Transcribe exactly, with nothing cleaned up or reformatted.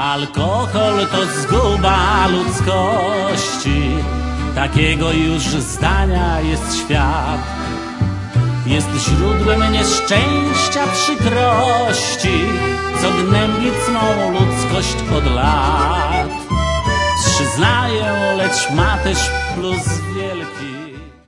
Alkohol to zguba ludzkości, takiego już zdania jest świat. Jest źródłem nieszczęścia, przykrości, co gnębi cną ludzkość od lat. Przyznaję, lecz ma też plus wielki.